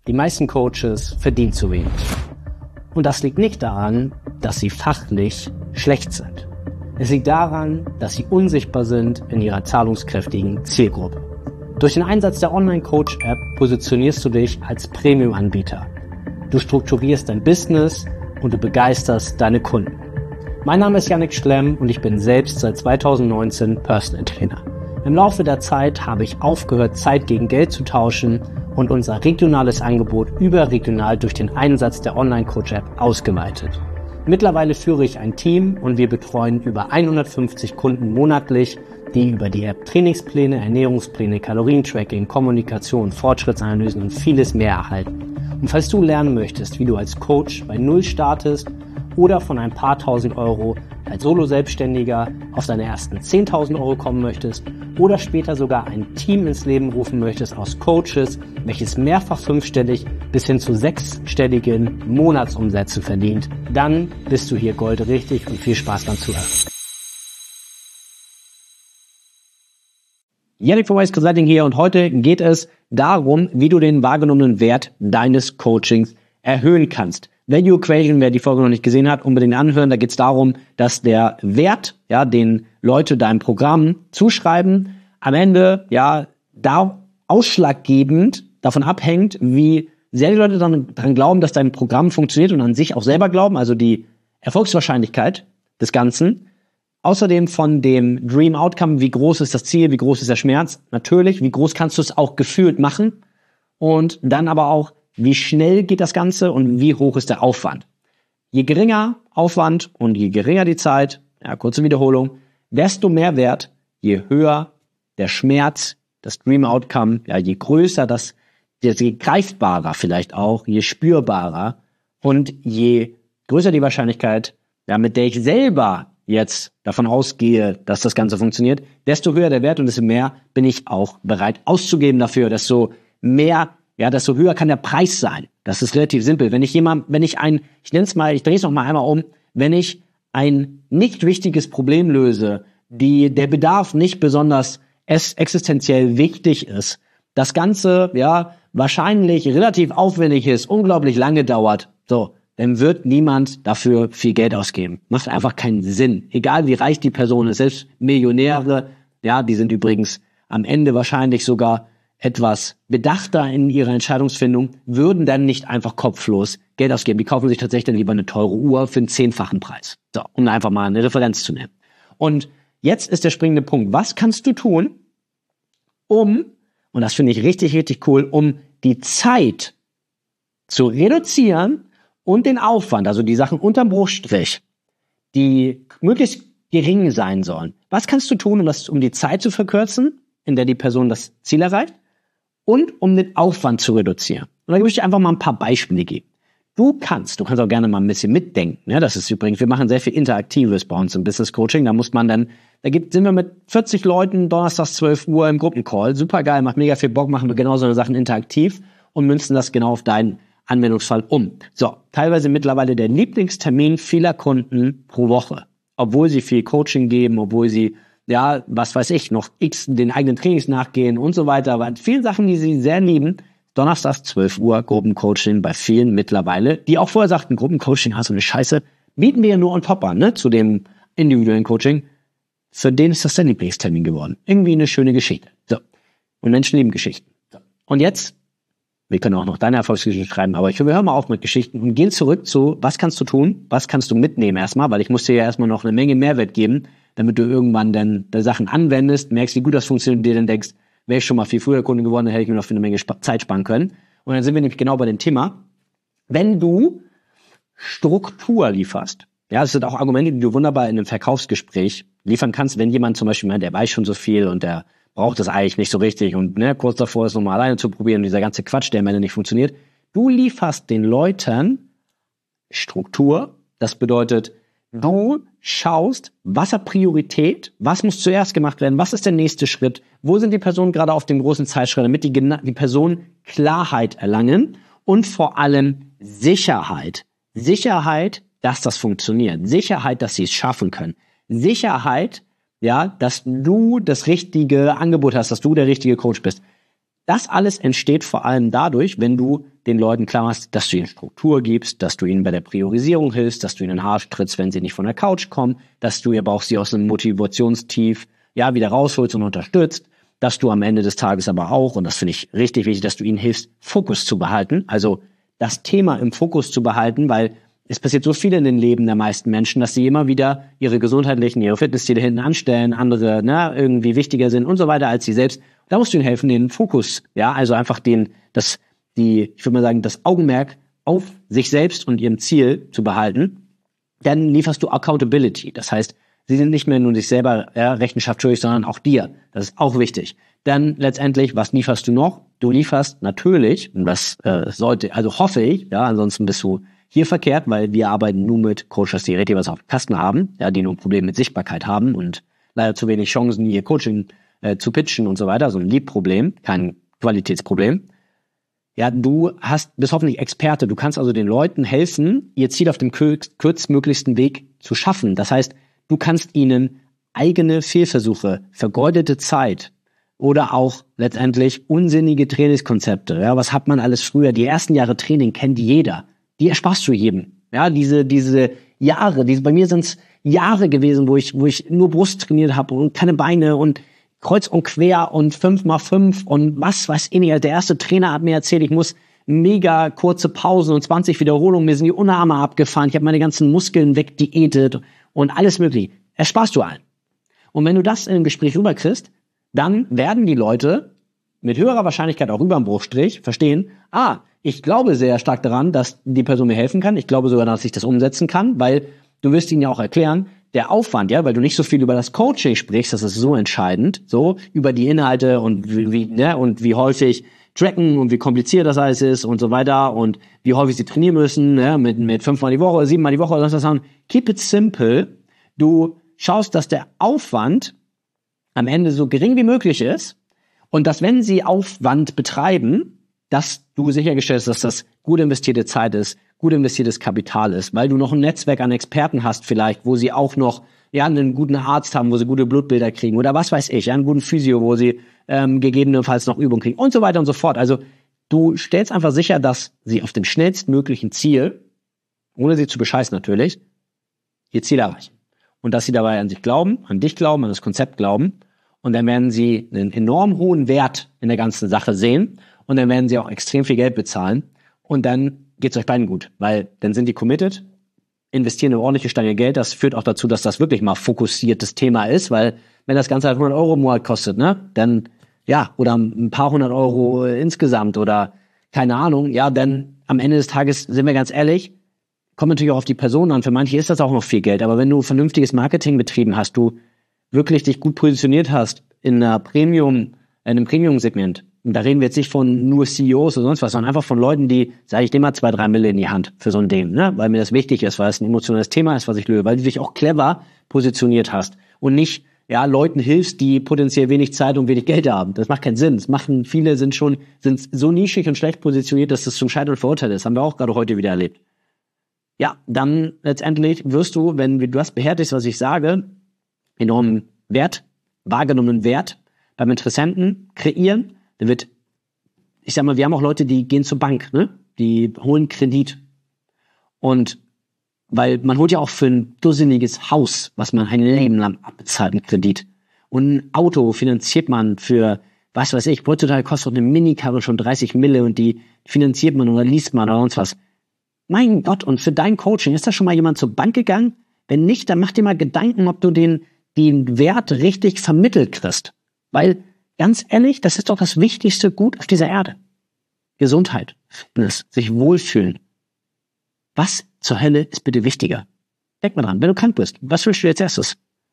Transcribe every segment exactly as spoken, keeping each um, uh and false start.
Die meisten Coaches verdienen zu wenig. Und das liegt nicht daran, dass sie fachlich schlecht sind. Es liegt daran, dass sie unsichtbar sind in ihrer zahlungskräftigen Zielgruppe. Durch den Einsatz der Online-Coach-App positionierst du dich als Premium-Anbieter. Du strukturierst dein Business und du begeisterst deine Kunden. Mein Name ist Yannick Schlemm und ich bin selbst seit zweitausendneunzehn Personal Trainer. Im Laufe der Zeit habe ich aufgehört, Zeit gegen Geld zu tauschen und unser regionales Angebot überregional durch den Einsatz der Online-Coach-App ausgeweitet. Mittlerweile führe ich ein Team und wir betreuen über hundertfünfzig Kunden monatlich, die über die App Trainingspläne, Ernährungspläne, Kalorientracking, Kommunikation, Fortschrittsanalysen und vieles mehr erhalten. Und falls du lernen möchtest, wie du als Coach bei Null startest oder von ein paar tausend Euro als Solo-Selbstständiger auf deine ersten zehntausend Euro kommen möchtest oder später sogar ein Team ins Leben rufen möchtest aus Coaches, welches mehrfach fünfstellig bis hin zu sechsstelligen Monatsumsätze verdient, dann bist du hier goldrichtig und viel Spaß beim Zuhören. Yannick von Wise Consulting hier und heute geht es darum, wie du den wahrgenommenen Wert deines Coachings erhöhen kannst. Value Equation, wer die Folge noch nicht gesehen hat, unbedingt anhören. Da geht es darum, dass der Wert, ja, den Leute deinem Programm zuschreiben, am Ende ja da ausschlaggebend davon abhängt, wie sehr die Leute dann daran glauben, dass dein Programm funktioniert und an sich auch selber glauben, also die Erfolgswahrscheinlichkeit des Ganzen. Außerdem von dem Dream Outcome, wie groß ist das Ziel, wie groß ist der Schmerz, natürlich, wie groß kannst du es auch gefühlt machen und dann aber auch, wie schnell geht das Ganze und wie hoch ist der Aufwand. Je geringer Aufwand und je geringer die Zeit, ja, kurze Wiederholung, desto mehr Wert, je höher der Schmerz, das Dream Outcome, ja, je größer das, je greifbarer vielleicht auch, je spürbarer und je größer die Wahrscheinlichkeit, ja, mit der ich selber jetzt davon ausgehe, dass das Ganze funktioniert, desto höher der Wert und desto mehr bin ich auch bereit auszugeben dafür, desto mehr, ja, desto höher kann der Preis sein. Das ist relativ simpel. Wenn ich jemand, wenn ich ein, ich nenne es mal, ich drehe es noch mal einmal um, wenn ich ein nicht wichtiges Problem löse, die, der Bedarf nicht besonders es existenziell wichtig ist, das Ganze, ja, wahrscheinlich relativ aufwendig ist, unglaublich lange dauert, so, dann wird niemand dafür viel Geld ausgeben. Macht einfach keinen Sinn. Egal wie reich die Person ist, selbst Millionäre, ja, die sind übrigens am Ende wahrscheinlich sogar etwas bedachter in ihrer Entscheidungsfindung, würden dann nicht einfach kopflos Geld ausgeben. Die kaufen sich tatsächlich dann lieber eine teure Uhr für einen zehnfachen Preis. So, um einfach mal eine Referenz zu nehmen. Und jetzt ist der springende Punkt. Was kannst du tun, um, und das finde ich richtig, richtig cool, um die Zeit zu reduzieren und den Aufwand, also die Sachen unterm Bruchstrich, die möglichst gering sein sollen. Was kannst du tun, um das, um die Zeit zu verkürzen, in der die Person das Ziel erreicht, und um den Aufwand zu reduzieren? Und da möchte ich einfach mal ein paar Beispiele geben. Du kannst, du kannst auch gerne mal ein bisschen mitdenken. Ja, das ist übrigens, wir machen sehr viel Interaktives bei uns im Business Coaching. Da muss man dann, da gibt, sind wir mit vierzig Leuten donnerstags zwölf Uhr im Gruppencall. Super geil, macht mega viel Bock, machen wir genau so eine Sachen interaktiv und münzen das genau auf deinen Anwendungsfall um. So, teilweise mittlerweile der Lieblingstermin vieler Kunden pro Woche. Obwohl sie viel Coaching geben, obwohl sie, ja, was weiß ich, noch x den eigenen Trainings nachgehen und so weiter. Aber vielen Sachen, die sie sehr lieben, donnerstags zwölf Uhr Gruppencoaching bei vielen mittlerweile, die auch vorher sagten, Gruppencoaching, hast du eine Scheiße, bieten wir ja nur on top an, ne, zu dem individuellen Coaching. Für den ist das der Lieblingstermin geworden. Irgendwie eine schöne Geschichte. So. Und Menschen lieben Geschichten. So. Und jetzt, wir können auch noch deine Erfolgsgeschichte schreiben, aber ich höre mal auf mit Geschichten und gehen zurück zu, was kannst du tun, was kannst du mitnehmen erstmal, weil ich muss dir ja erstmal noch eine Menge Mehrwert geben, damit du irgendwann dann die Sachen anwendest, merkst, wie gut das funktioniert und dir dann denkst, wäre ich schon mal viel früher Kunde geworden, dann hätte ich mir noch für eine Menge Sp- Zeit sparen können. Und dann sind wir nämlich genau bei dem Thema, wenn du Struktur lieferst, ja, das sind auch Argumente, die du wunderbar in einem Verkaufsgespräch liefern kannst, wenn jemand zum Beispiel meint, der weiß schon so viel und der braucht das eigentlich nicht so richtig und ne, kurz davor ist nochmal alleine zu probieren und dieser ganze Quatsch, der am Ende nicht funktioniert. Du lieferst den Leuten Struktur, das bedeutet, du schaust, was hat Priorität, was muss zuerst gemacht werden, was ist der nächste Schritt, wo sind die Personen gerade auf dem großen Zeitschritt, damit die, die Personen Klarheit erlangen und vor allem Sicherheit. Sicherheit, dass das funktioniert. Sicherheit, dass sie es schaffen können. Sicherheit, ja, dass du das richtige Angebot hast, dass du der richtige Coach bist. Das alles entsteht vor allem dadurch, wenn du den Leuten klar machst, dass du ihnen Struktur gibst, dass du ihnen bei der Priorisierung hilfst, dass du ihnen in den Arsch trittst, wenn sie nicht von der Couch kommen, dass du aber auch sie aus einem Motivationstief ja wieder rausholst und unterstützt, dass du am Ende des Tages aber auch, und das finde ich richtig wichtig, dass du ihnen hilfst, Fokus zu behalten, also das Thema im Fokus zu behalten, weil es passiert so viel in den Leben der meisten Menschen, dass sie immer wieder ihre gesundheitlichen, ihre Fitnessziele hinten anstellen, andere ne, irgendwie wichtiger sind und so weiter als sie selbst. Da musst du ihnen helfen, den Fokus, ja, also einfach den, das, die, ich würde mal sagen, das Augenmerk auf sich selbst und ihrem Ziel zu behalten. Dann lieferst du Accountability. Das heißt, sie sind nicht mehr nur sich selber ja, Rechenschaft schuldig, sondern auch dir. Das ist auch wichtig. Dann letztendlich, was lieferst du noch? Du lieferst natürlich, und das äh, sollte, also hoffe ich, ja, ansonsten bist du hier verkehrt, weil wir arbeiten nur mit Coaches, die richtig was auf dem Kasten haben, ja, die nur ein Problem mit Sichtbarkeit haben und leider zu wenig Chancen, ihr Coaching äh, zu pitchen und so weiter. So ein Lead-Problem, kein Qualitätsproblem. Ja, du hast, bist hoffentlich Experte. Du kannst also den Leuten helfen, ihr Ziel auf dem kürz, kürzmöglichsten Weg zu schaffen. Das heißt, du kannst ihnen eigene Fehlversuche, vergeudete Zeit oder auch letztendlich unsinnige Trainingskonzepte. Ja, was hat man alles früher? Die ersten Jahre Training kennt jeder. Die ersparst du jedem. Ja, diese diese Jahre, diese bei mir sind es Jahre gewesen, wo ich wo ich nur Brust trainiert habe und keine Beine und kreuz und quer und fünf mal fünf und was weiß ich nicht. Der erste Trainer hat mir erzählt, ich muss mega kurze Pausen und zwanzig Wiederholungen, mir sind die Unterarme abgefahren, ich habe meine ganzen Muskeln wegdiätet und alles mögliche. Ersparst du allen. Und wenn du das in einem Gespräch rüberkriegst, dann werden die Leute mit höherer Wahrscheinlichkeit auch über den Bruchstrich verstehen, ah, ich glaube sehr stark daran, dass die Person mir helfen kann. Ich glaube sogar, dass ich das umsetzen kann, weil du wirst ihnen ja auch erklären, der Aufwand, ja, weil du nicht so viel über das Coaching sprichst, das ist so entscheidend, so über die Inhalte und wie, wie ne, und wie häufig tracken und wie kompliziert das alles ist und so weiter und wie häufig sie trainieren müssen, ne, mit mit fünfmal die Woche oder siebenmal die Woche oder sonst was. Keep it simple. Du schaust, dass der Aufwand am Ende so gering wie möglich ist und dass, wenn sie Aufwand betreiben, dass du sichergestellt hast, dass das gut investierte Zeit ist, gut investiertes Kapital ist, weil du noch ein Netzwerk an Experten hast vielleicht, wo sie auch noch ja einen guten Arzt haben, wo sie gute Blutbilder kriegen oder was weiß ich, ja, einen guten Physio, wo sie ähm, gegebenenfalls noch Übung kriegen und so weiter und so fort. Also du stellst einfach sicher, dass sie auf dem schnellstmöglichen Ziel, ohne sie zu bescheißen natürlich, ihr Ziel erreichen. Und dass sie dabei an sich glauben, an dich glauben, an das Konzept glauben. Und dann werden sie einen enorm hohen Wert in der ganzen Sache sehen. Und dann werden sie auch extrem viel Geld bezahlen. Und dann geht's euch beiden gut. Weil dann sind die committed, investieren eine ordentliche Stange Geld. Das führt auch dazu, dass das wirklich mal fokussiertes Thema ist. Weil wenn das Ganze halt hundert Euro im Monat kostet, ne, dann, ja, oder ein paar hundert Euro insgesamt oder keine Ahnung, ja, dann am Ende des Tages, sind wir ganz ehrlich, kommt natürlich auch auf die Person an. Für manche ist das auch noch viel Geld. Aber wenn du vernünftiges Marketing betrieben hast, du wirklich dich gut positioniert hast in einer Premium, in einem Premium-Segment, und da reden wir jetzt nicht von nur C E Os oder sonst was, sondern einfach von Leuten, die, sage ich, dir mal zwei, drei Mille in die Hand für so ein Ding, ne? Weil mir das wichtig ist, weil es ein emotionales Thema ist, was ich löse, weil du dich auch clever positioniert hast und nicht, ja, Leuten hilfst, die potenziell wenig Zeit und wenig Geld haben. Das macht keinen Sinn. Das machen, viele sind schon, sind so nischig und schlecht positioniert, dass das zum Scheitern verurteilt ist. Haben wir auch gerade heute wieder erlebt. Ja, dann letztendlich wirst du, wenn du das beherzigst, was ich sage, enormen Wert, wahrgenommenen Wert beim Interessenten kreieren. Der wird, ich sag mal, wir haben auch Leute, die gehen zur Bank, ne? Die holen Kredit. Und weil man holt ja auch für ein dusseliges Haus, was man ein Leben lang abbezahlt, einen Kredit. Und ein Auto finanziert man für, was weiß ich, heutzutage kostet eine Minikarre schon dreißig Mille und die finanziert man oder liest man oder sonst was. Mein Gott, und für dein Coaching, ist da schon mal jemand zur Bank gegangen? Wenn nicht, dann mach dir mal Gedanken, ob du den, den Wert richtig vermittelt kriegst. Weil, ganz ehrlich, das ist doch das wichtigste Gut auf dieser Erde. Gesundheit, Fitness, sich wohlfühlen. Was zur Hölle ist bitte wichtiger? Denk mal dran, wenn du krank bist, was willst du als erstes?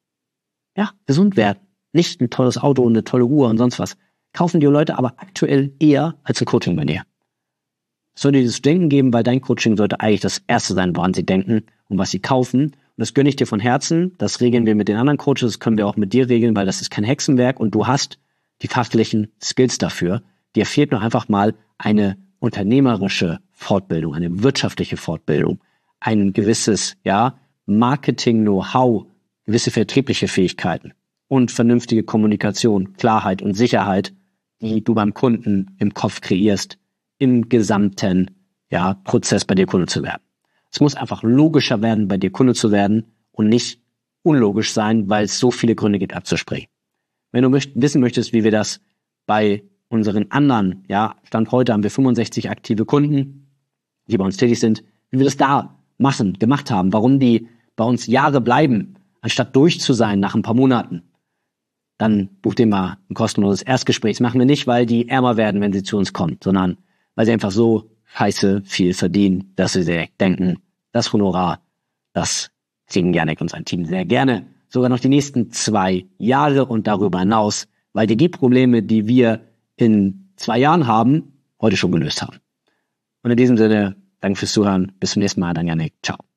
Ja, gesund werden. Nicht ein tolles Auto und eine tolle Uhr und sonst was. Kaufen die Leute aber aktuell eher als ein Coaching bei dir. Es soll dir das Denken geben, weil dein Coaching sollte eigentlich das Erste sein, woran sie denken und was sie kaufen. Und das gönne ich dir von Herzen. Das regeln wir mit den anderen Coaches, das können wir auch mit dir regeln, weil das ist kein Hexenwerk und du hast die fachlichen Skills dafür. Dir fehlt nur einfach mal eine unternehmerische Fortbildung, eine wirtschaftliche Fortbildung, ein gewisses, ja, Marketing-Know-how, gewisse vertriebliche Fähigkeiten und vernünftige Kommunikation, Klarheit und Sicherheit, die du beim Kunden im Kopf kreierst, im gesamten ja, Prozess bei dir Kunde zu werden. Es muss einfach logischer werden, bei dir Kunde zu werden und nicht unlogisch sein, weil es so viele Gründe gibt, abzuspringen. Wenn du möcht- wissen möchtest, wie wir das bei unseren anderen, ja, Stand heute haben wir fünfundsechzig aktive Kunden, die bei uns tätig sind, wie wir das da machen, gemacht haben, warum die bei uns Jahre bleiben, anstatt durch zu sein nach ein paar Monaten, dann buch dir mal ein kostenloses Erstgespräch. Das machen wir nicht, weil die ärmer werden, wenn sie zu uns kommen, sondern weil sie einfach so scheiße viel verdienen, dass sie direkt denken, das Honorar, das kriegen Yannick und sein Team sehr gerne, sogar noch die nächsten zwei Jahre und darüber hinaus, weil die die Probleme, die wir in zwei Jahren haben, heute schon gelöst haben. Und in diesem Sinne, danke fürs Zuhören. Bis zum nächsten Mal, dann Yannick. Ciao.